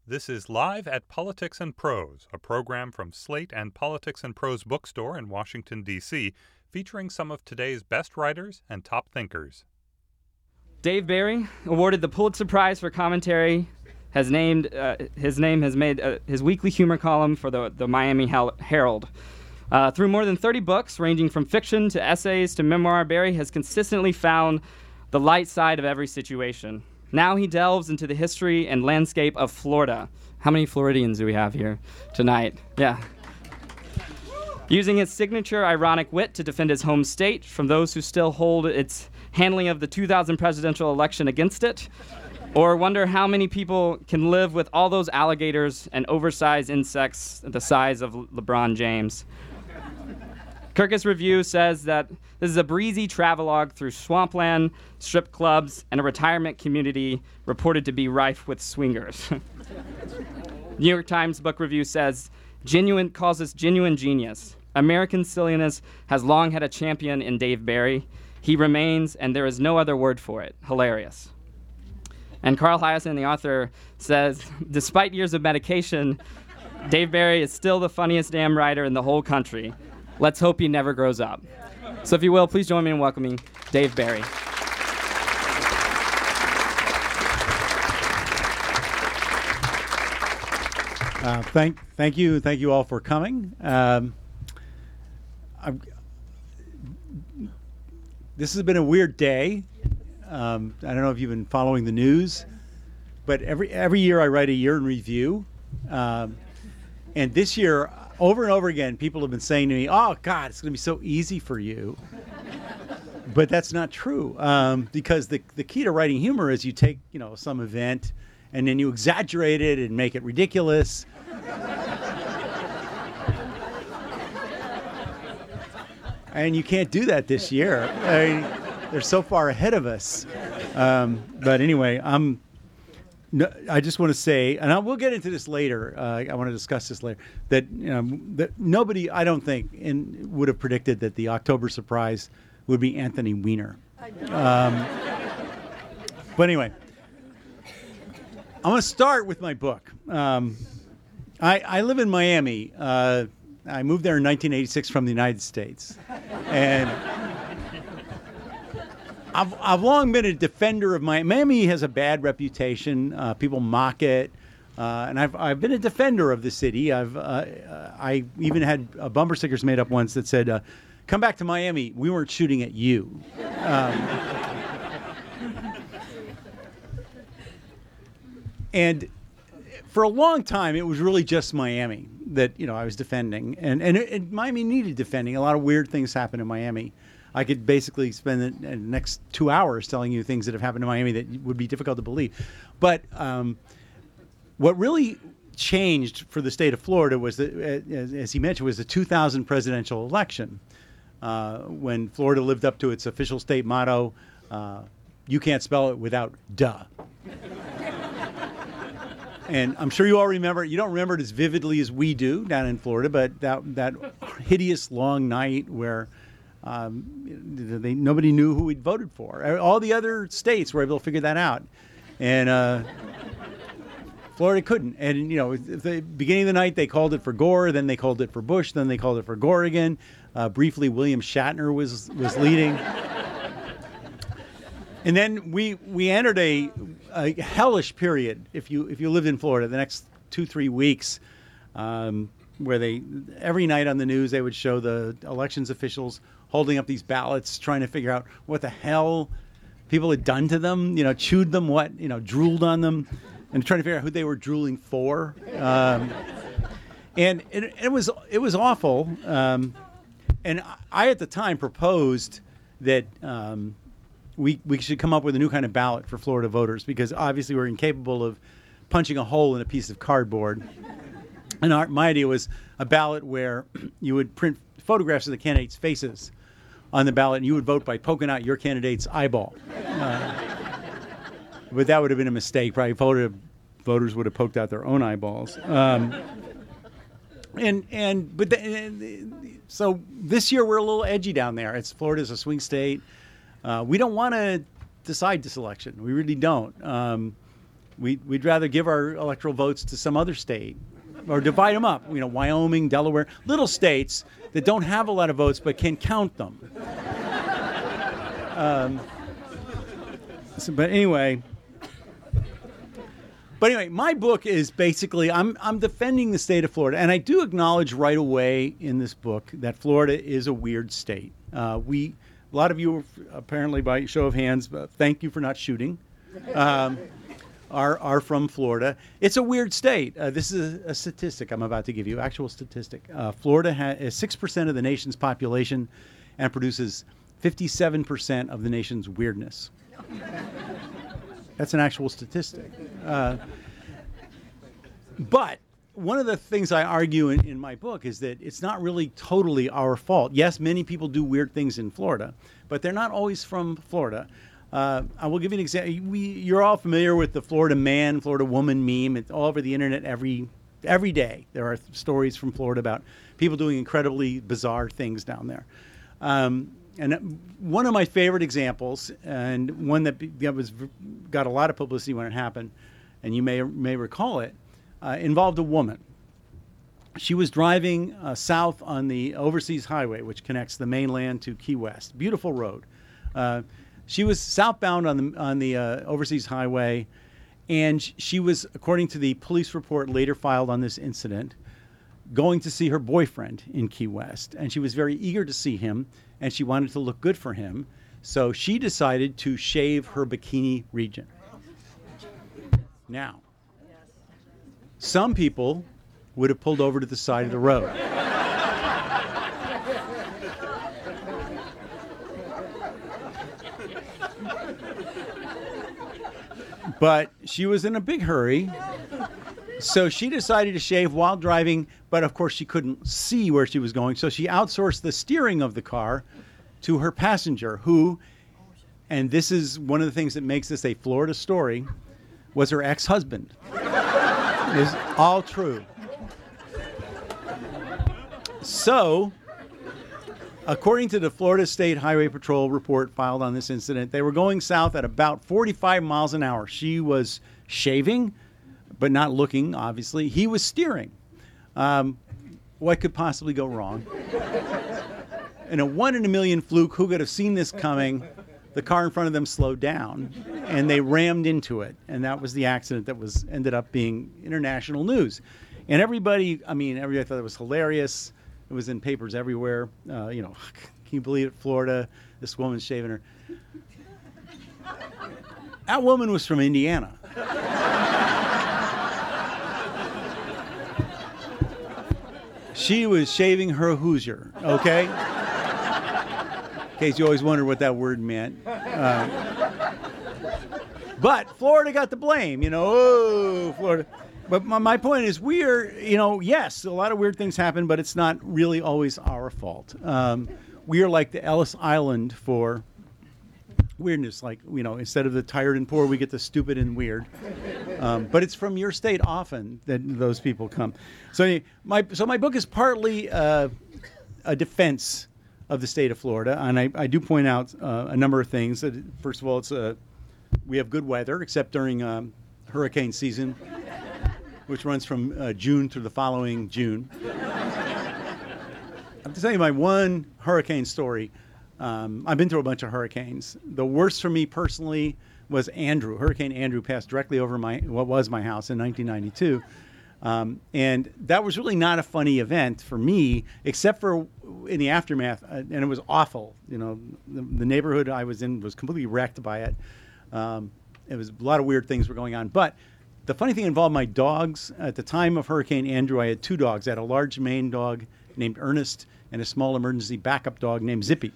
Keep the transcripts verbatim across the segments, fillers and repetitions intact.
This is Live at Politics and Prose, a program from Slate and Politics and Prose Bookstore in Washington, D C, featuring some of today's best writers and top thinkers. Dave Barry, awarded the Pulitzer Prize for commentary, has named uh, his name has made uh, his weekly humor column for the, the Miami Herald. Uh, through more than thirty books, ranging from fiction to essays to memoir, Barry has consistently found the light side of every situation. Now he delves into the history and landscape of Florida. How many Floridians do we have here tonight? Yeah. Using his signature ironic wit to defend his home state from those who still hold its handling of the two thousand presidential election against it, or wonder how many people can live with all those alligators and oversized insects the size of LeBron James. Kirkus Review says that this is a breezy travelogue through swampland, strip clubs, and a retirement community reported to be rife with swingers. New York Times Book Review says, genuine causes genuine genius. American silliness has long had a champion in Dave Barry. He remains, and there is no other word for it, hilarious. And Carl Hiaasen, the author, says, despite years of medication, Dave Barry is still the funniest damn writer in the whole country. Let's hope he never grows up. So if you will, please join me in welcoming Dave Barry. Uh, thank, thank you, thank you all for coming. Um, I've, this has been a weird day. Um, I don't know if you've been following the news, but every every year I write a year in review, um, and this year, over and over again, people have been saying to me, "Oh God, it's going to be so easy for you." But that's not true, um, because the the key to writing humor is you take you know some event, and then you exaggerate it and make it ridiculous. And you can't do that this year. I mean, they're so far ahead of us. Um, but anyway, I'm. No, I just want to say, and I, we'll get into this later. Uh, I want to discuss this later. That you know, that nobody, I don't think, in, would have predicted that the October surprise would be Anthony Weiner. Um, but anyway, I'm going to start with my book. Um, I, I live in Miami. Uh, I moved there in nineteen eighty-six from the United States, and I've, I've long been a defender of Miami. Miami has a bad reputation. Uh, people mock it, uh, and I've I've been a defender of the city. I've uh, I even had uh, bumper stickers made up once that said, uh, "Come back to Miami. We weren't shooting at you." Um, and for a long time, it was really just Miami that you know I was defending, and and, it, and Miami needed defending. A lot of weird things happened in Miami. I could basically spend the, the next two hours telling you things that have happened in Miami that would be difficult to believe. But um, what really changed for the state of Florida was, that, as, as he mentioned, was the two thousand presidential election, uh, when Florida lived up to its official state motto, uh, "You can't spell it without duh." And I'm sure you all remember, you don't remember it as vividly as we do down in Florida, but that that hideous long night where um, they, nobody knew who we'd voted for. All the other states were able to figure that out. And uh, Florida couldn't. And, you know, at the beginning of the night, they called it for Gore, then they called it for Bush, then they called it for Gore again. Uh, briefly, William Shatner was, was leading. And then we we entered a, a hellish period. If you if you lived in Florida, the next two three weeks, um, where they every night on the news they would show the elections officials holding up these ballots, trying to figure out what the hell people had done to them. You know, chewed them, what you know, drooled on them, and trying to figure out who they were drooling for. Um, and it, it was it was awful. Um, and I at the time proposed that. Um, We we should come up with a new kind of ballot for Florida voters because obviously we're incapable of punching a hole in a piece of cardboard. And our, my idea was a ballot where you would print photographs of the candidates' faces on the ballot, and you would vote by poking out your candidate's eyeball. Uh, but that would have been a mistake. Probably voter, voters would have poked out their own eyeballs. Um, and and but the, and, so this year we're a little edgy down there. It's Florida's a swing state. Uh, we don't want to decide this election. We really don't. Um, we, we'd rather give our electoral votes to some other state or divide them up. You know, Wyoming, Delaware, little states that don't have a lot of votes but can count them. um, so, but anyway... But anyway, my book is basically, I'm I'm defending the state of Florida. And I do acknowledge right away in this book that Florida is a weird state. Uh, we, a lot of you, apparently by show of hands, uh, thank you for not shooting, um, are, are from Florida. It's a weird state. Uh, this is a, a statistic I'm about to give you, actual statistic. Uh, Florida ha- is six percent of the nation's population and produces fifty-seven percent of the nation's weirdness. That's an actual statistic. Uh, but one of the things I argue in, in my book is that it's not really totally our fault. Yes, many people do weird things in Florida, but they're not always from Florida. Uh, I will give you an example. We, you're all familiar with the Florida man, Florida woman meme. It's all over the internet every every day. There are stories from Florida about people doing incredibly bizarre things down there. Um, And one of my favorite examples, and one that, be, that was got a lot of publicity when it happened, and you may may recall it, uh, involved a woman. She was driving uh, south on the Overseas Highway, which connects the mainland to Key West. Beautiful road. Uh, she was southbound on the on the uh, Overseas Highway, and she was, according to the police report later filed on this incident, going to see her boyfriend in Key West. And she was very eager to see him, and she wanted to look good for him. So she decided to shave her bikini region. Now, some people would have pulled over to the side of the road. But she was in a big hurry. So she decided to shave while driving, but of course she couldn't see where she was going. So she outsourced the steering of the car to her passenger, who, and this is one of the things that makes this a Florida story, was her ex-husband. It is all true. So, according to the Florida State Highway Patrol report filed on this incident, they were going south at about forty-five miles an hour. She was shaving, but not looking, obviously. He was steering. Um, what could possibly go wrong? In a one in a million fluke, who could have seen this coming? The car in front of them slowed down, and they rammed into it. And that was the accident that was ended up being international news. And everybody, I mean, everybody thought it was hilarious. It was in papers everywhere. Uh, you know, can you believe it, Florida? This woman's shaving her. That woman was from Indiana. She was shaving her Hoosier, okay? In case you always wondered what that word meant. Uh, but Florida got the blame, you know, oh, Florida. But my, my point is, we are, you know, yes, a lot of weird things happen, but it's not really always our fault. Um, we are like the Ellis Island for weirdness. Like, you know, instead of the tired and poor, we get the stupid and weird. Um, but it's from your state often that those people come. So my so my book is partly uh, a defense of the state of Florida, and I, I do point out uh, a number of things. First of all, it's a, we have good weather, except during um, hurricane season, which runs from uh, June through the following June. I'm to tell you my one hurricane story. Um, I've been through a bunch of hurricanes. The worst for me personally was Andrew. Hurricane Andrew passed directly over my what was my house in nineteen ninety-two. Um, and that was really not a funny event for me, except for in the aftermath. Uh, and it was awful. You know, the, the neighborhood I was in was completely wrecked by it. Um, it was a lot of weird things were going on. But the funny thing involved my dogs. At the time of Hurricane Andrew, I had two dogs. I had a large Maine dog named Ernest and a small emergency backup dog named Zippy.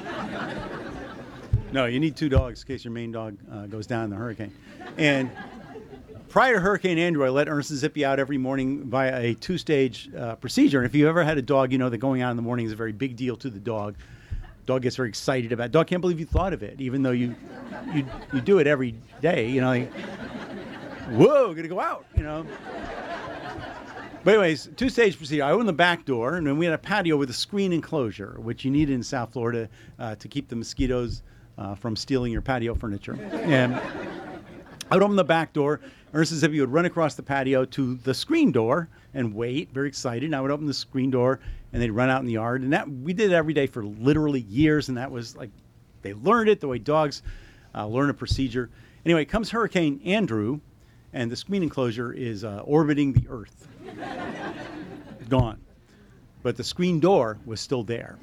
No, you need two dogs in case your main dog uh, goes down in the hurricane. And prior to Hurricane Andrew, I let Ernest and Zippy out every morning via a two-stage uh, procedure. And if you ever had a dog, you know that going out in the morning is a very big deal to the dog. Dog gets very excited about it. Dog can't believe you thought of it, even though you you, you do it every day. You know, like, whoa, gonna go out, you know. But anyways, two-stage procedure. I opened the back door, and then we had a patio with a screen enclosure, which you need in South Florida uh, to keep the mosquitoes uh, from stealing your patio furniture. And I would open the back door. Ernest and Zippy would run across the patio to the screen door and wait, very excited. And I would open the screen door, and they'd run out in the yard. And that we did it every day for literally years, and that was like, they learned it the way dogs uh, learn a procedure. Anyway, comes Hurricane Andrew, and the screen enclosure is uh, orbiting the Earth. Gone. But the screen door was still there.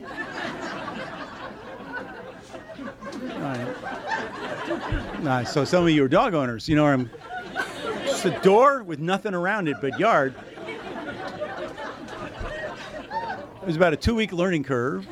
All right. Uh, so some of you are dog owners, you know, I'm just a door with nothing around it but yard. It was about a two-week learning curve.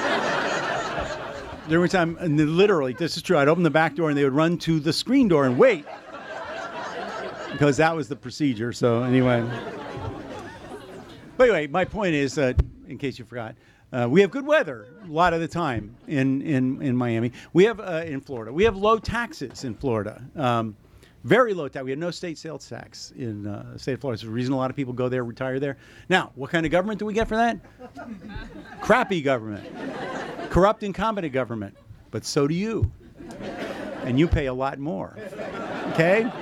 Every time, and literally, this is true, I'd open the back door and they would run to the screen door and wait. Because that was the procedure, so anyway. But anyway, my point is, uh, in case you forgot, uh, we have good weather a lot of the time in, in, in Miami. We have, uh, in Florida, we have low taxes in Florida. Um, very low tax. We have no state sales tax in uh, the state of Florida. It's the reason a lot of people go there, retire there. Now, what kind of government do we get for that? Crappy government. Corrupt, incompetent government. But so do you. And you pay a lot more. Okay?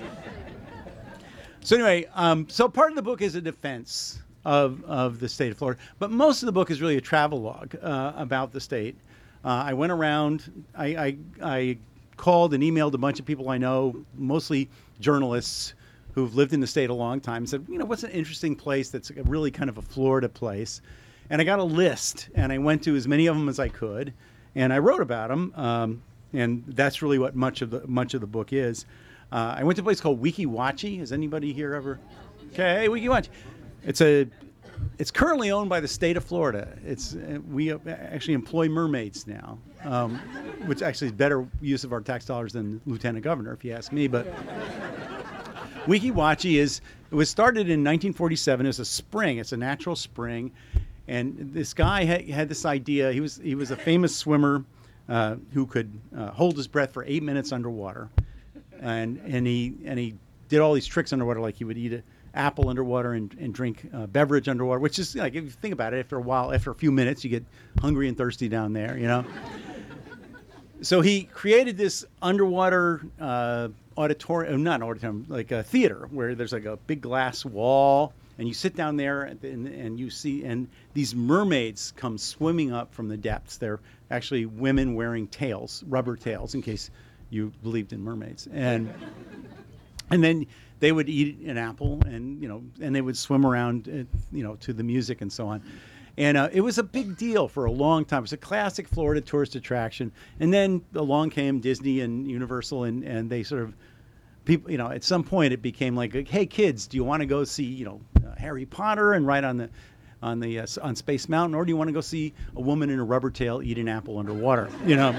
So anyway, um, so part of the book is a defense of, of the state of Florida, but most of the book is really a travelogue uh, about the state. Uh, I went around, I, I, I called and emailed a bunch of people I know, mostly journalists who've lived in the state a long time, and said, you know, what's an interesting place that's really kind of a Florida place? And I got a list, and I went to as many of them as I could, and I wrote about them, um, and that's really what much of the much of the book is. Uh, I went to a place called Weeki Wachee. Has anybody here ever? Okay, Weeki Wachee. It's a. It's currently owned by the state of Florida. It's uh, we actually employ mermaids now, um, which actually is better use of our tax dollars than lieutenant governor, if you ask me. But Weeki Wachee is. It was started in nineteen forty-seven. It's a spring. It's a natural spring, and this guy had, had this idea. He was he was a famous swimmer uh, who could uh, hold his breath for eight minutes underwater. And and he and he did all these tricks underwater, like he would eat an apple underwater and, and drink a beverage underwater, which is like, if you think about it, after a while, after a few minutes, you get hungry and thirsty down there, you know. So he created this underwater uh, auditorium, not auditorium, like a theater, where there's like a big glass wall, and you sit down there and, and, and you see, and these mermaids come swimming up from the depths. They're actually women wearing tails, rubber tails, in case you believed in mermaids, and and then they would eat an apple, and you know, and they would swim around, uh, you know, to the music and so on, and uh, it was a big deal for a long time. It was a classic Florida tourist attraction, and then along came Disney and Universal, and and they sort of people, you know, at some point it became like, hey kids, do you want to go see, you know, uh, Harry Potter and ride on the on the uh, on Space Mountain, or do you want to go see a woman in a rubber tail eat an apple underwater, you know?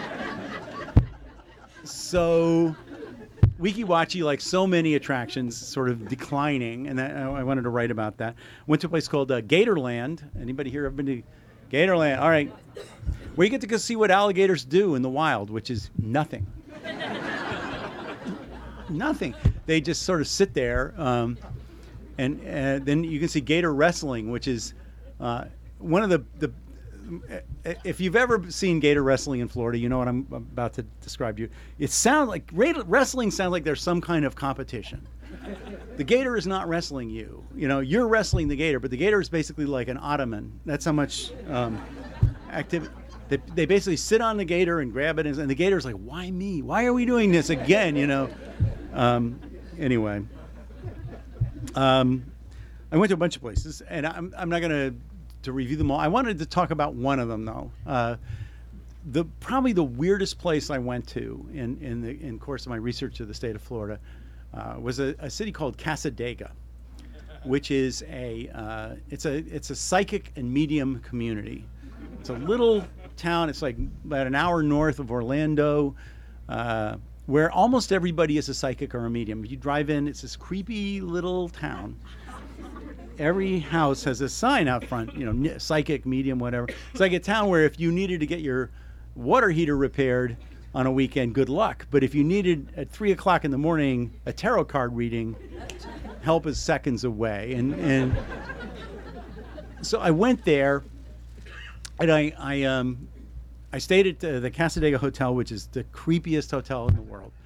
So, Weeki Wachee, like so many attractions, sort of declining, and that, I wanted to write about that. Went to a place called uh, Gatorland. Anybody here ever been to Gatorland? All right. Where you get to go see what alligators do in the wild, which is nothing. Nothing. They just sort of sit there, um, and uh, then you can see gator wrestling, which is uh, one of the, the if you've ever seen gator wrestling in Florida, you know what I'm about to describe to you. It sounds like wrestling sounds like there's some kind of competition. The gator is not wrestling you. You know, you're wrestling the gator, but the gator is basically like an ottoman. That's how much um, activity. They, they basically sit on the gator and grab it, and, and the gator's like, "Why me? Why are we doing this again?" You know. Um, anyway, um, I went to a bunch of places, and I'm I'm not gonna. to review them all. I wanted to talk about one of them, though. Uh, the probably the weirdest place I went to in in the in course of my research of the state of Florida uh, was a, a city called Cassadaga, which is a uh, it's a it's a psychic and medium community. It's a little town. It's like about an hour north of Orlando, uh, where almost everybody is a psychic or a medium. If you drive in, it's this creepy little town. Every house has a sign out front, you know, psychic, medium, whatever. It's like a town where if you needed to get your water heater repaired on a weekend, good luck. But if you needed at three o'clock in the morning a tarot card reading, help is seconds away. And and so I went there, and I I um I stayed at uh, the Cassadaga Hotel, which is the creepiest hotel in the world.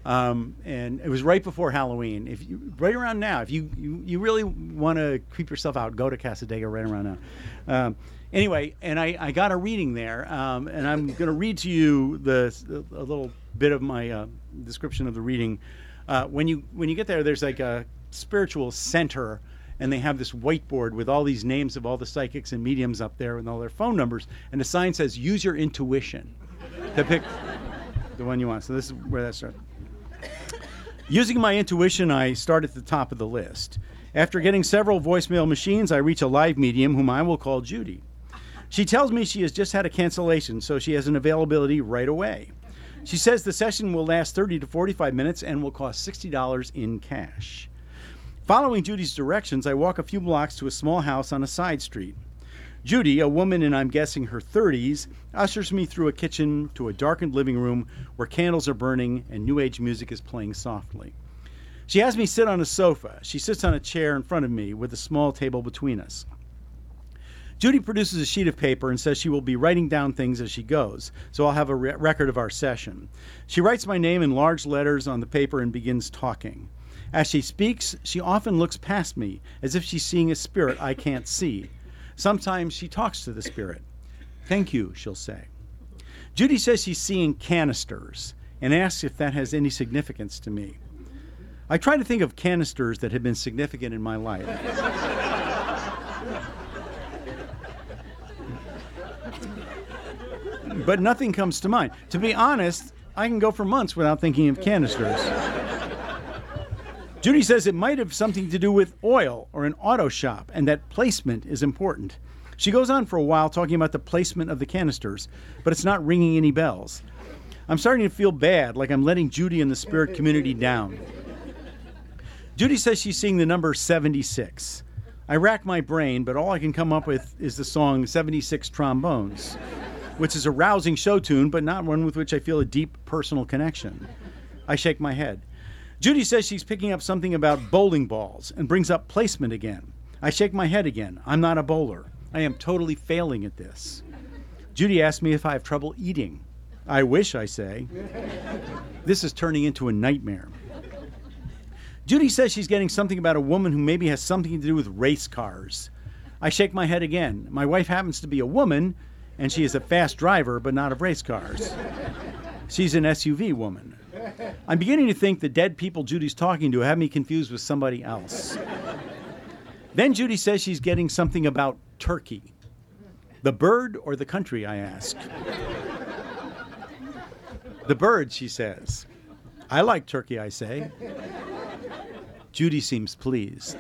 Um, and it was right before Halloween. If you, right around now, if you, you, you really want to creep yourself out, go to Cassadaga right around now. Um, anyway, and I, I got a reading there, um, and I'm going to read to you the a little bit of my uh, description of the reading. Uh, when you when you get there, there's like a spiritual center, and they have this whiteboard with all these names of all the psychics and mediums up there and all their phone numbers, and the sign says, use your intuition to pick the one you want. So this is where that starts. Using my intuition, I start at the top of the list. After getting several voicemail machines, I reach a live medium whom I will call Judy. She tells me she has just had a cancellation, so she has an availability right away. She says the session will last thirty to forty-five minutes and will cost sixty dollars in cash. Following Judy's directions, I walk a few blocks to a small house on a side street. Judy, a woman in I'm guessing her thirties, ushers me through a kitchen to a darkened living room where candles are burning and New Age music is playing softly. She has me sit on a sofa. She sits on a chair in front of me with a small table between us. Judy produces a sheet of paper and says she will be writing down things as she goes, so I'll have a re- record of our session. She writes my name in large letters on the paper and begins talking. As she speaks, she often looks past me as if she's seeing a spirit I can't see. Sometimes she talks to the spirit. Thank you, she'll say. Judy says she's seeing canisters and asks if that has any significance to me. I try to think of canisters that have been significant in my life. But nothing comes to mind. To be honest, I can go for months without thinking of canisters. Judy says it might have something to do with oil or an auto shop, and that placement is important. She goes on for a while talking about the placement of the canisters, but it's not ringing any bells. I'm starting to feel bad, like I'm letting Judy and the spirit community down. Judy says she's seeing the number seventy-six. I rack my brain, but all I can come up with is the song seventy-six Trombones, which is a rousing show tune, but not one with which I feel a deep personal connection. I shake my head. Judy says she's picking up something about bowling balls and brings up placement again. I shake my head again. I'm not a bowler. I am totally failing at this. Judy asks me if I have trouble eating. I wish, I say. This is turning into a nightmare. Judy says she's getting something about a woman who maybe has something to do with race cars. I shake my head again. My wife happens to be a woman, and she is a fast driver, but not of race cars. She's an S U V woman. I'm beginning to think the dead people Judy's talking to have me confused with somebody else. Then Judy says she's getting something about Turkey. The bird or the country, I ask. The bird, she says. I like turkey, I say. Judy seems pleased.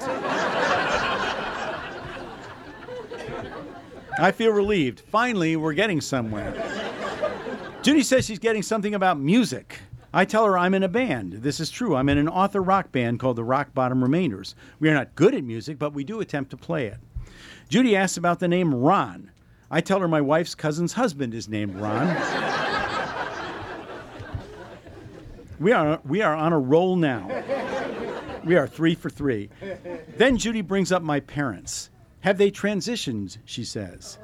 I feel relieved. Finally, we're getting somewhere. Judy says she's getting something about music. I tell her I'm in a band. This is true. I'm in an author rock band called the Rock Bottom Remainders. We are not good at music, but we do attempt to play it. Judy asks about the name Ron. I tell her my wife's cousin's husband is named Ron. we are we are on a roll now. We are three for three. Then Judy brings up my parents. Have they transitioned, she says.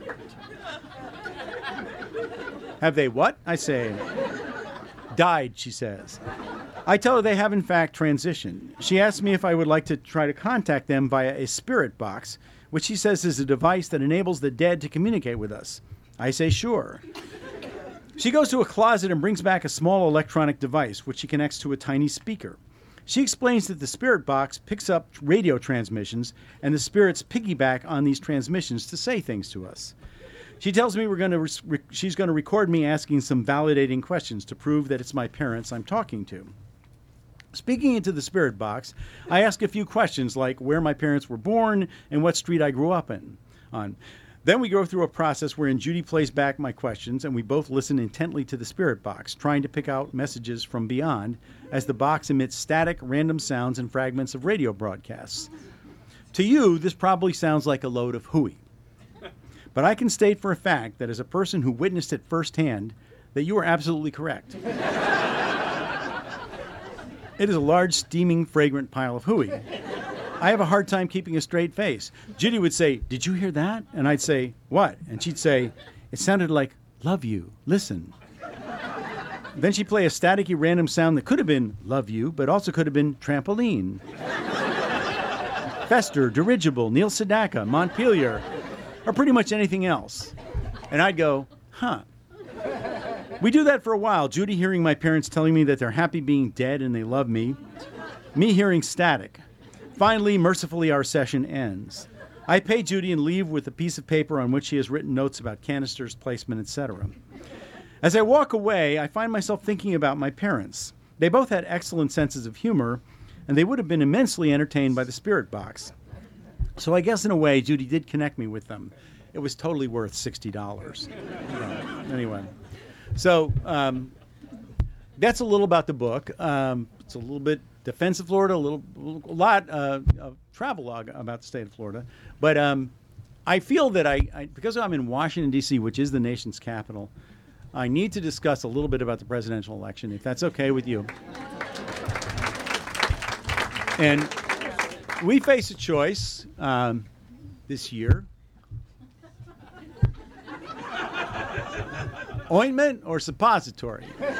Have they what? I say. Died, she says. I tell her they have in fact transitioned. She asks me if I would like to try to contact them via a spirit box, which she says is a device that enables the dead to communicate with us. I say sure. She goes to a closet and brings back a small electronic device, which she connects to a tiny speaker. She explains that the spirit box picks up radio transmissions, and the spirits piggyback on these transmissions to say things to us. She tells me we're going to re- she's going to record me asking some validating questions to prove that it's my parents I'm talking to. Speaking into the spirit box, I ask a few questions like where my parents were born and what street I grew up in. On. Then we go through a process wherein Judy plays back my questions and we both listen intently to the spirit box, trying to pick out messages from beyond as the box emits static, random sounds and fragments of radio broadcasts. To you, this probably sounds like a load of hooey. But I can state for a fact that as a person who witnessed it firsthand, that you are absolutely correct. It is a large, steaming, fragrant pile of hooey. I have a hard time keeping a straight face. Judy would say, "Did you hear that?" And I'd say, "What?" And she'd say, "It sounded like, 'Love you, listen.'" Then she'd play a staticky random sound that could have been love you, but also could have been trampoline. Fester, dirigible, Neil Sedaka, Montpelier, or pretty much anything else. And I'd go, huh. We do that for a while. Judy hearing my parents telling me that they're happy being dead and they love me. Me hearing static. Finally, mercifully, our session ends. I pay Judy and leave with a piece of paper on which she has written notes about canisters, placement, et cetera. As I walk away, I find myself thinking about my parents. They both had excellent senses of humor, and they would have been immensely entertained by the Spirit Box. So I guess in a way, Judy did connect me with them. It was totally worth sixty dollars. Anyway, so um, that's a little about the book. Um, it's a little bit defense of Florida, a little, a lot uh, of travelogue about the state of Florida. But um, I feel that I, I, because I'm in Washington, D C, which is the nation's capital, I need to discuss a little bit about the presidential election, if that's okay with you. And we face a choice um, this year. Ointment or suppository?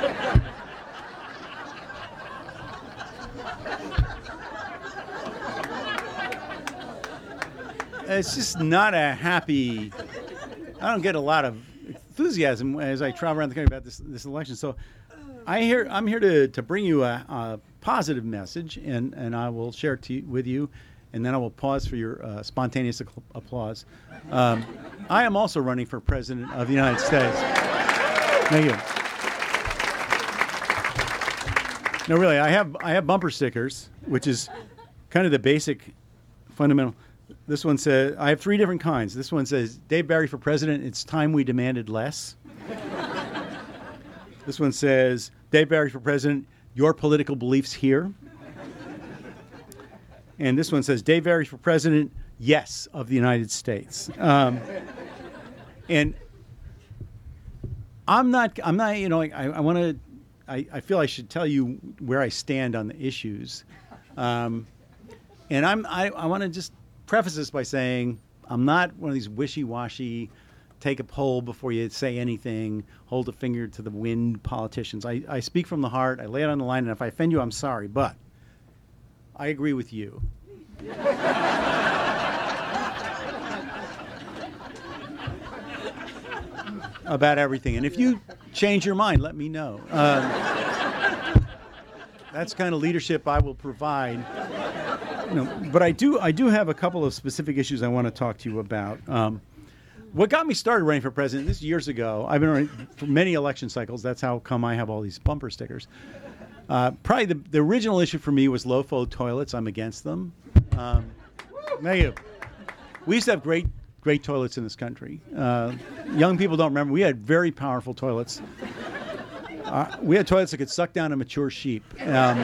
It's just not a happy, I don't get a lot of enthusiasm as I travel around the country about this, this election. So I hear, I'm here to, to bring you a, a positive message, and, and I will share it to you, with you, and then I will pause for your uh, spontaneous ac- applause. Um, I am also running for President of the United States. Thank you. No, really, I have I have bumper stickers, which is kind of the basic, fundamental. This one says, I have three different kinds. This one says, Dave Barry for president, it's time we demanded less. This one says, Dave Barry for president, your political beliefs here. And this one says, Dave Barry for president, yes, of the United States. Um, and I'm not, I'm not, you know, I, I want to, I, I feel I should tell you where I stand on the issues. Um, and I'm, I, I want to just preface this by saying I'm not one of these wishy-washy, take a poll before you say anything, hold a finger to the wind politicians. I, I speak from the heart. I lay it on the line, and if I offend you, I'm sorry. But I agree with you. About everything. And if you change your mind, let me know. Um, that's the kind of leadership I will provide. You know, but I do I do have a couple of specific issues I want to talk to you about. Um, what got me started running for president, this is years ago. I've been running for many election cycles. That's how come I have all these bumper stickers. Uh, probably the, the original issue for me was low-flow toilets. I'm against them. Um, thank you. We used to have great great toilets in this country. Uh, young people don't remember. We had very powerful toilets. Uh, we had toilets that could suck down a mature sheep. Um,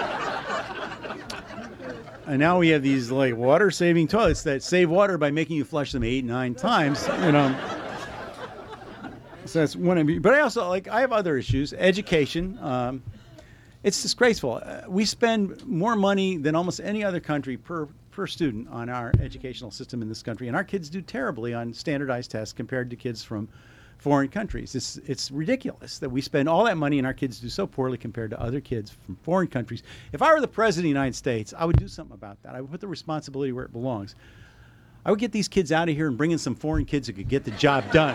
and now we have these like water-saving toilets that save water by making you flush them eight, nine times. You know. So that's one of me. But I also like I have other issues. Education. Um, it's disgraceful. Uh, we spend more money than almost any other country per per student on our educational system in this country, and our kids do terribly on standardized tests compared to kids from foreign countries. It's it's ridiculous that we spend all that money and our kids do so poorly compared to other kids from foreign countries. If I were the president of the United States, I would do something about that. I would put the responsibility where it belongs. I would get these kids out of here and bring in some foreign kids who could get the job done.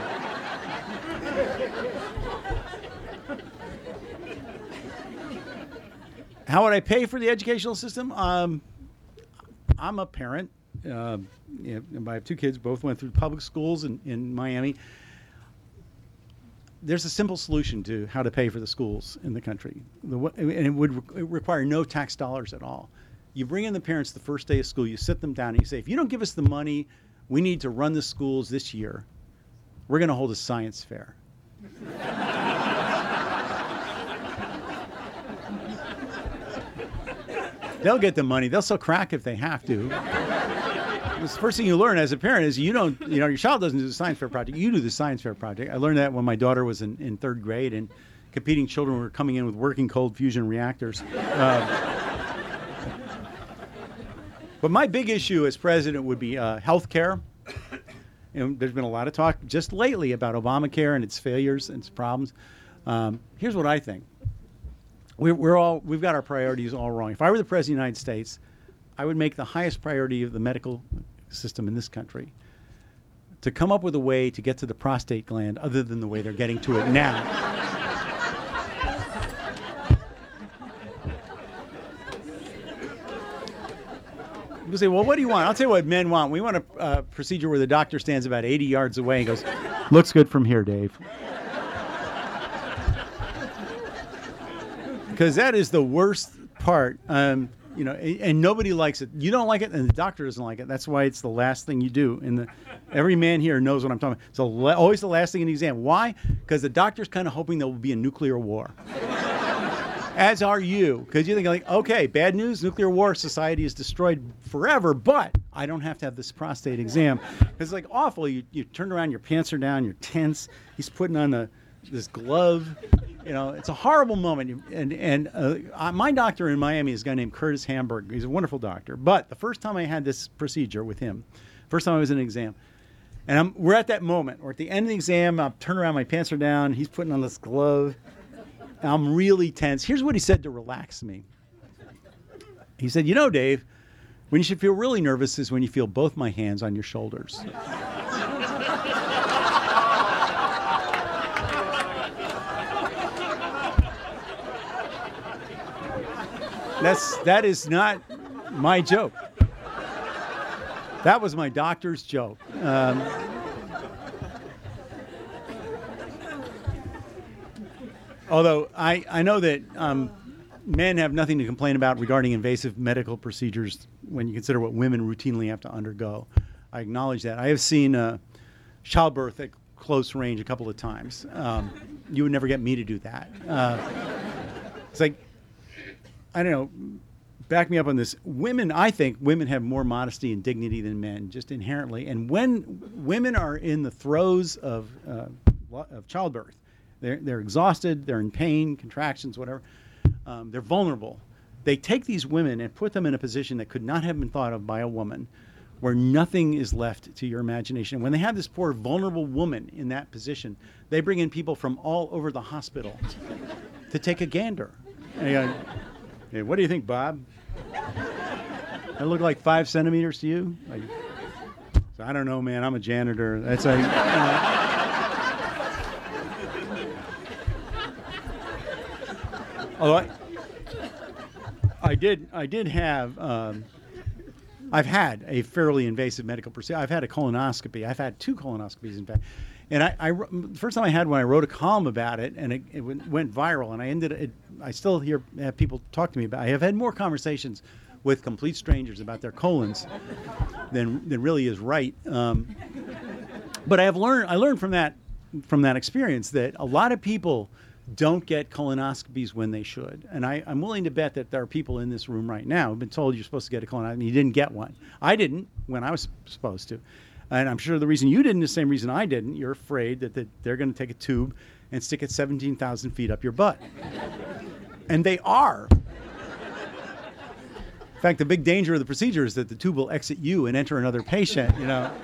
How would I pay for the educational system? Um, I'm a parent. Uh, you know, I have two kids. Both went through public schools in, in Miami. There's a simple solution to how to pay for the schools in the country. The, and it would re- it require no tax dollars at all. You bring in the parents the first day of school. You sit them down and you say, if you don't give us the money we need to run the schools this year, we're going to hold a science fair. They'll get the money. They'll sell crack if they have to. The first thing you learn as a parent is you don't, you know, your child doesn't do the science fair project. You do the science fair project. I learned that when my daughter was in, in third grade and competing children were coming in with working cold fusion reactors. Uh, but my big issue as president would be uh, health care. You know, there's been a lot of talk just lately about Obamacare and its failures and its problems. Um, here's what I think. We're, we're all, we've got our priorities all wrong. If I were the President of the United States, I would make the highest priority of the medical system in this country to come up with a way to get to the prostate gland other than the way they're getting to it now. People say, well, what do you want? I'll tell you what men want. We want a uh, procedure where the doctor stands about eighty yards away and goes, looks good from here, Dave. Because that is the worst part, um, you know, and, and nobody likes it. You don't like it, and the doctor doesn't like it. That's why it's the last thing you do. And the, every man here knows what I'm talking about. It's a, always the last thing in the exam. Why? Because the doctor's kind of hoping there will be a nuclear war. As are you, because you think, like, okay, bad news, nuclear war, society is destroyed forever, but I don't have to have this prostate exam. It's like awful. You, you turn around, your pants are down, you're tense. He's putting on a, this glove. You know, it's a horrible moment. And and uh, my doctor in Miami is a guy named Curtis Hamburg. He's a wonderful doctor. But the first time I had this procedure with him, first time I was in an exam, and I'm, we're at that moment. We're at the end of the exam. I'm turning around, my pants are down. He's putting on this glove. I'm really tense. Here's what he said to relax me. He said, you know, Dave, when you should feel really nervous is when you feel both my hands on your shoulders. That's, that is not my joke. That was my doctor's joke. Um, although I, I know that um, men have nothing to complain about regarding invasive medical procedures when you consider what women routinely have to undergo. I acknowledge that. I have seen uh, childbirth at close range a couple of times. Um, you would never get me to do that. Uh, it's like, I don't know, back me up on this. Women, I think women have more modesty and dignity than men, just inherently. And when women are in the throes of, uh, of childbirth, they're, they're exhausted, they're in pain, contractions, whatever. Um, they're vulnerable. They take these women and put them in a position that could not have been thought of by a woman, where nothing is left to your imagination. When they have this poor vulnerable woman in that position, they bring in people from all over the hospital to take a gander. And you go, hey, what do you think, Bob? I look like five centimeters to you? Like, so I don't know, man. I'm a janitor. That's a. Uh, although I, I did, I did have. Um, I've had a fairly invasive medical procedure. I've had a colonoscopy. I've had two colonoscopies, in fact. And I, I, the first time I had one, I wrote a column about it, and it, it went viral. And I ended it. I still hear have people talk to me about it. I have had more conversations with complete strangers about their colons than than really is right. Um, but I have learned. I learned from that from that experience that a lot of people don't get colonoscopies when they should. And I, I'm willing to bet that there are people in this room right now who've been told you're supposed to get a colonoscopy and you didn't get one. I didn't when I was supposed to. And I'm sure the reason you didn't is the same reason I didn't. You're afraid that the, they're going to take a tube and stick it seventeen thousand feet up your butt. And they are. In fact, the big danger of the procedure is that the tube will exit you and enter another patient, you know.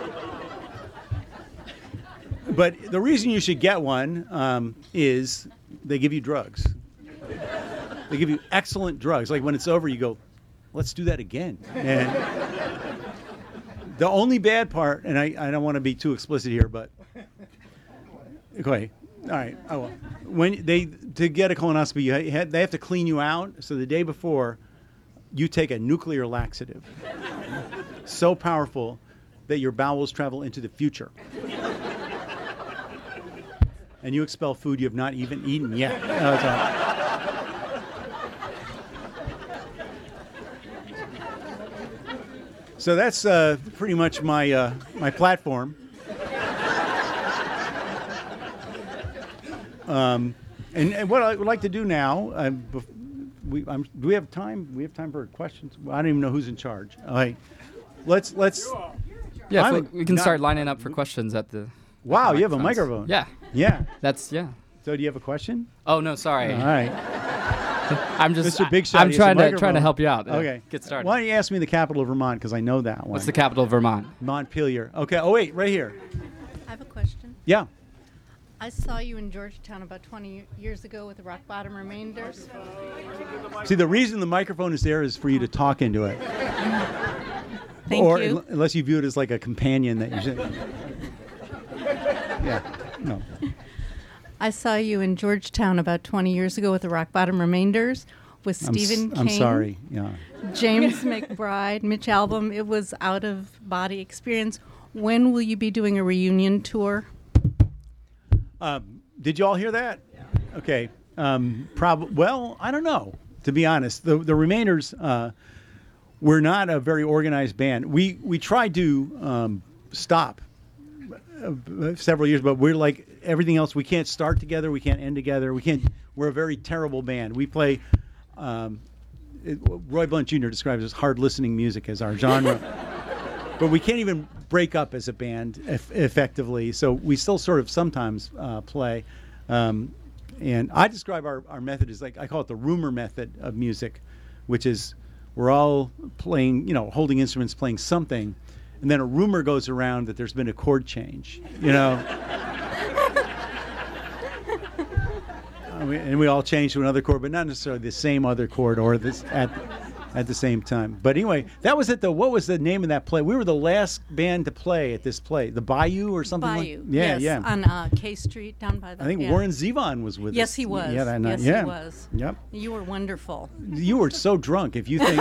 But the reason you should get one um, is they give you drugs. They give you excellent drugs. Like when it's over, you go, let's do that again. And the only bad part, and I, I don't want to be too explicit here, but okay, all right. I will. When they to get a colonoscopy, you have, they have to clean you out. So the day before, you take a nuclear laxative, so powerful that your bowels travel into the future, and you expel food you have not even eaten yet. No, that's all. So that's uh, pretty much my uh, my platform. Um, and, and what I would like to do now, uh, bef- we, I'm, do we have time? We have time for questions. I don't even know who's in charge. All right, let's let's. Yeah, I'm so we can not- start lining up for questions at the. Wow, at the you have a microphones. microphone. Yeah, Yeah. that's yeah. So do you have a question? Oh no, sorry. All right. I'm just. Mister Big Shot, I'm he has a trying to microphone. trying to help you out. Uh, Okay. Get started. Why don't you ask me the capital of Vermont, because I know that one. What's the capital of Vermont? Montpelier. Okay. Oh, wait, right here. I have a question. Yeah. I saw you in Georgetown about twenty years ago with the Rock Bottom Remainders. See, the reason the microphone is there is for you to talk into it. Thank or you. un- unless you view it as like a companion that you should. Yeah, no. I saw you in Georgetown about twenty years ago with the Rock Bottom Remainders with I'm, Stephen s- King. I'm sorry. Yeah. James McBride, Mitch Albom. It was out of body experience. When will you be doing a reunion tour? Um, did you all hear that? Yeah. Okay. Um, prob- well, I don't know, to be honest. The the Remainders, uh, we're not a very organized band. We we tried to um, stop uh, several years, but we're like everything else. We can't start together. We can't end together. We can't. We're a very terrible band. We play. Um, it, Roy Blunt Junior describes as hard listening music as our genre. But we can't even break up as a band eff- effectively, so we still sort of sometimes uh, play. Um, and I describe our, our method as like, I call it the rumor method of music, which is we're all playing, you know, holding instruments, playing something, and then a rumor goes around that there's been a chord change, you know. And we, and we all change to another chord, but not necessarily the same other chord or this at at the same time. But anyway, that was at the, what was the name of that play? We were the last band to play at this play, the Bayou or something Bayou. like. Yeah, yes, yeah. on uh, K Street down by the. I think yeah. Warren Zevon was with us. Yes, he was. Yeah, that night. Yes, yeah. he was. Yep. You were wonderful. You were so drunk. If you think.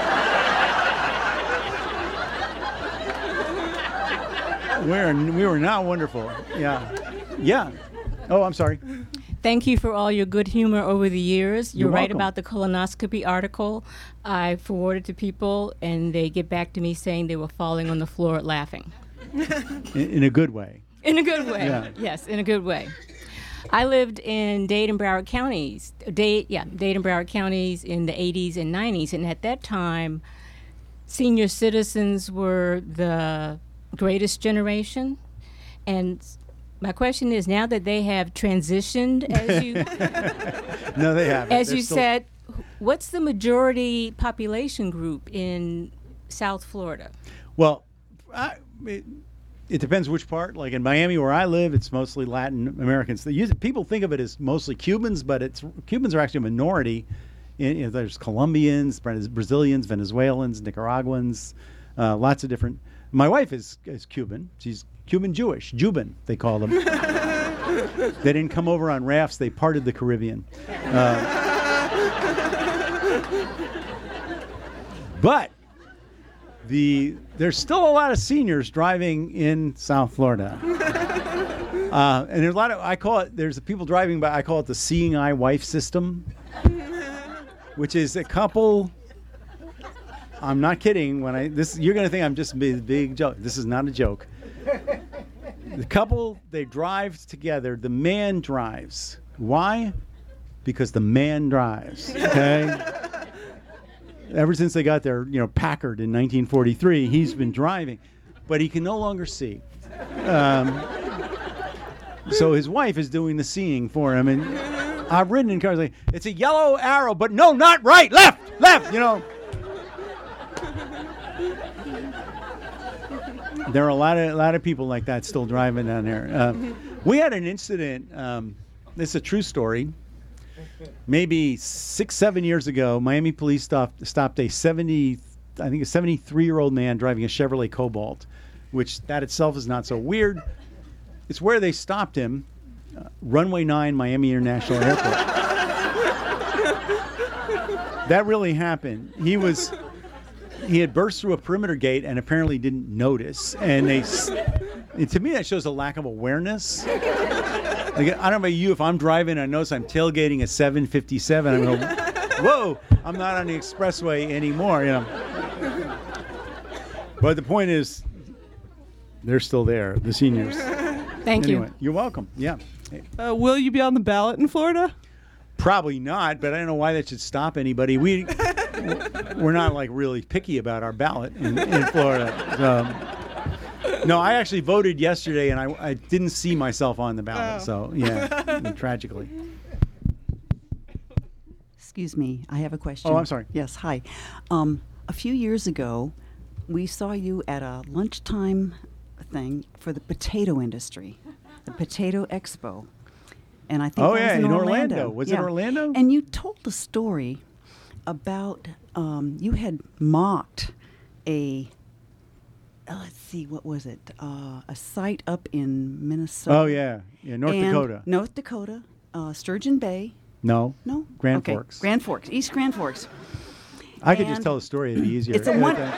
we're, we were not wonderful. Yeah. Yeah. Oh, I'm sorry. Thank you for all your good humor over the years. You're, You're right welcome. about the colonoscopy article. I forwarded to people, and they get back to me saying they were falling on the floor laughing. In, in a good way. In a good way. Yeah. Yes, in a good way. I lived in Dade and Broward counties. Dade, yeah, Dade and Broward counties in the eighties and nineties, and at that time, senior citizens were the greatest generation, and my question is, now that they have transitioned, as you No, they haven't. as They're you still- said, what's the majority population group in South Florida? Well, I, it, it depends which part. Like in Miami, where I live, it's mostly Latin Americans. They use, people think of it as mostly Cubans, but it's Cubans are actually a minority. In, you know, there's Colombians, Brazilians, Venezuelans, Nicaraguans, uh, lots of different. My wife is is Cuban. She's Cuban Jewish, Juban, they call them. They didn't come over on rafts. They parted the Caribbean. Uh, but the there's still a lot of seniors driving in South Florida. Uh, and there's a lot of, I call it, there's people driving by, I call it the seeing eye wife system, which is a couple. I'm not kidding. When I this, you're gonna think I'm just a big, big joke. This is not a joke. The couple, they drive together. The man drives. Why? Because the man drives. Okay. Ever since they got their, you know, Packard in nineteen forty-three, he's been driving, but he can no longer see. Um, so his wife is doing the seeing for him, and I've ridden in cars like, it's a yellow arrow, but no, not right, left, left. You know. There are a lot of a lot of people like that still driving down there. Uh, we had an incident. Um, this is a true story. Maybe six, seven years ago, Miami police stopped stopped a seventy, I think a seventy-three-year-old man driving a Chevrolet Cobalt, which that itself is not so weird. It's where they stopped him, uh, runway nine, Miami International Airport. That really happened. He was. He had burst through a perimeter gate and apparently didn't notice. And they, and to me, that shows a lack of awareness. Like, I don't know about you. If I'm driving, I notice I'm tailgating a seven fifty-seven. I'm going, whoa! I'm not on the expressway anymore. You know. But the point is, they're still there. The seniors. Thank anyway, you. You're welcome. Yeah. Uh, will you be on the ballot in Florida? Probably not, but I don't know why that should stop anybody. We we're not like really picky about our ballot in, in Florida. Um, no, I actually voted yesterday, and I, I didn't see myself on the ballot. Oh. So yeah, tragically. Excuse me, I have a question. Oh, I'm sorry. Yes, hi. Um, a few years ago, we saw you at a lunchtime thing for the potato industry. the Potato Expo. And I think Oh, that yeah, was in, in Orlando. Was it Orlando? And you told a story about um, you had mocked a, uh, let's see, what was it? Uh, a site up in Minnesota. Oh, yeah. Yeah, North And Dakota. North Dakota, uh, Sturgeon Bay. No. No? Grand okay. Forks. Grand Forks, East Grand Forks. I could just And tell a story. It'd be easier. It's a one-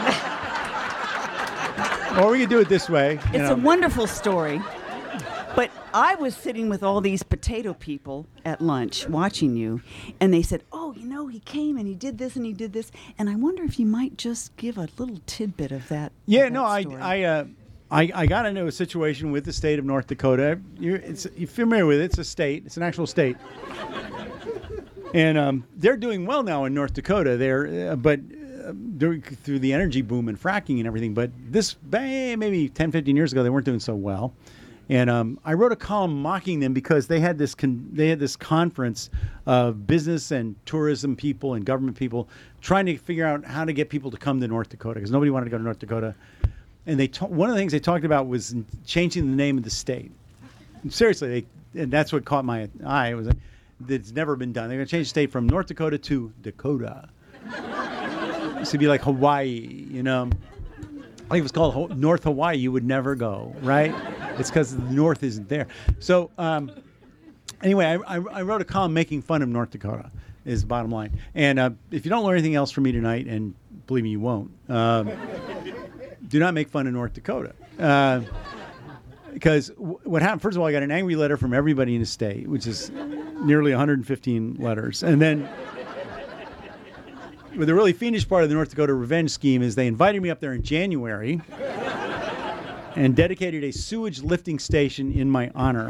Or we could do it this way. you It's know. a wonderful story. But I was sitting with all these potato people at lunch watching you, and they said, oh, you know, he came and he did this and he did this. And I wonder if you might just give a little tidbit of that. Yeah, of that no, I, story. I, uh, I, I got into a situation with the state of North Dakota. You're, it's, you're familiar with it. It's a state. It's an actual state. And um, they're doing well now in North Dakota. They're, uh, but uh, they're, through the energy boom and fracking and everything. But this, maybe ten, fifteen years ago, they weren't doing so well. And um, I wrote a column mocking them because they had this con- they had this conference of business and tourism people and government people trying to figure out how to get people to come to North Dakota because nobody wanted to go to North Dakota. And they ta- one of the things they talked about was changing the name of the state. And seriously, they, and that's what caught my eye. It was like, it's never been done. They're going to change the state from North Dakota to Dakota. This would be like Hawaii, you know. Like if it was called Ho- North Hawaii, you would never go, right? It's because the North isn't there. So um, anyway, I, I, I wrote a column making fun of North Dakota is the bottom line. And uh, if you don't learn anything else from me tonight, and believe me, you won't, um, do not make fun of North Dakota. Uh, because w- what happened, first of all, I got an angry letter from everybody in the state, which is nearly one hundred fifteen letters. And then but the really fiendish part of the North Dakota revenge scheme is they invited me up there in January and dedicated a sewage lifting station in my honor.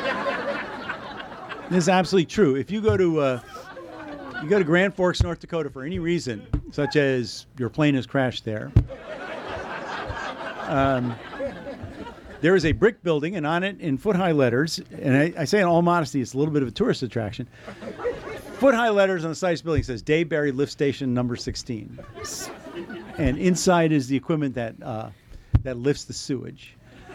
This is absolutely true. If you go to uh, you go to Grand Forks, North Dakota, for any reason, such as your plane has crashed there, um, there is a brick building, and on it, in foot-high letters, and I, I say in all modesty, it's a little bit of a tourist attraction. Foot-high letters on the side of this building says Dave Barry Lift Station Number sixteen, and inside is the equipment that uh, that lifts the sewage,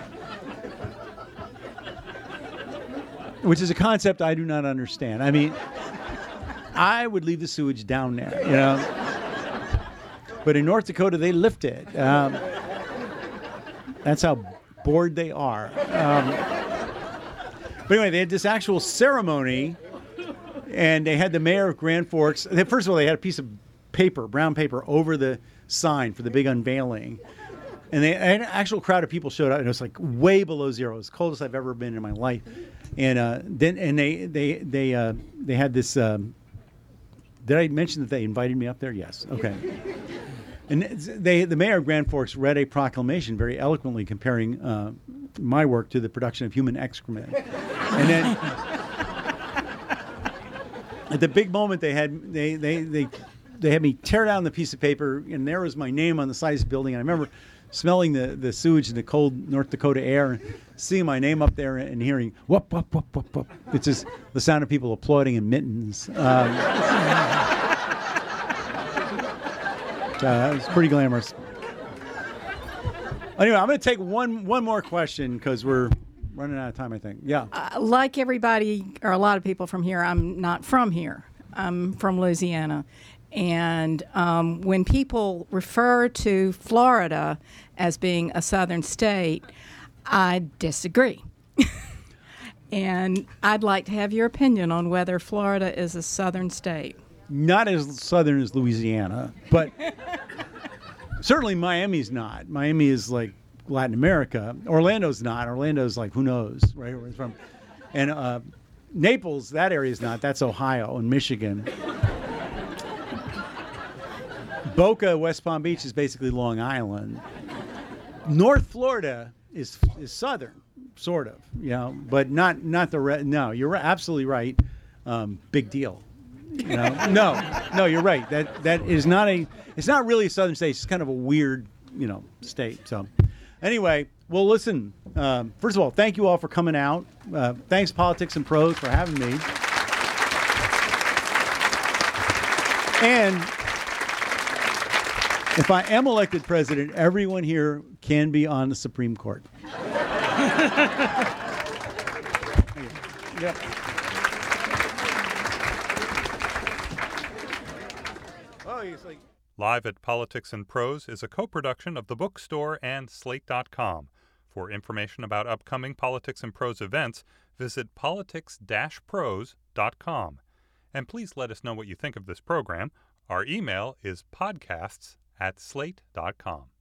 which is a concept I do not understand. I mean, I would leave the sewage down there, you know, but in North Dakota they lift it. Um, that's how bored they are. Um, but anyway, they had this actual ceremony. And they had the mayor of Grand Forks. First of all, they had a piece of paper, brown paper, over the sign for the big unveiling. And they and an actual crowd of people showed up, and it was like way below zero. It was the coldest I've ever been in my life. And uh, then and they they they uh, they had this. Um, did I mention that they invited me up there? Yes. Okay. And they the mayor of Grand Forks read a proclamation very eloquently comparing uh, my work to the production of human excrement. And then. At the big moment, they had they, they they they had me tear down the piece of paper, and there was my name on the side of the building. And I remember smelling the, the sewage in the cold North Dakota air, and seeing my name up there and hearing whoop whoop whoop whoop whoop. It's just the sound of people applauding in mittens. Um, uh, it was pretty glamorous. Anyway, I'm going to take one one more question because we're running out of time, I think. Yeah. Uh, like everybody, or a lot of people from here, I'm not from here. I'm from Louisiana. And um, when people refer to Florida as being a southern state, I disagree. And I'd like to have your opinion on whether Florida is a southern state. Not as southern as Louisiana, but certainly Miami's not. Miami is like Latin America. Orlando's not. Orlando's like, who knows, right, where it's from. And uh, Naples, that area is not. That's Ohio and Michigan. Boca, West Palm Beach is basically Long Island. North Florida is is southern, sort of, you know, but not not the re- no. You're right, absolutely right. Um, big deal. You know, no, no, you're right. That that is not a. It's not really a southern state. It's kind of a weird, you know, state. So. Anyway, well, listen, um, first of all, thank you all for coming out. Uh, thanks, Politics and Prose, for having me. And if I am elected president, everyone here can be on the Supreme Court. Yep. Oh, he's like. Live at Politics and Prose is a co-production of the Bookstore and Slate dot com. For information about upcoming Politics and Prose events, visit politics dash prose dot com. And please let us know what you think of this program. Our email is podcasts at slate dot com.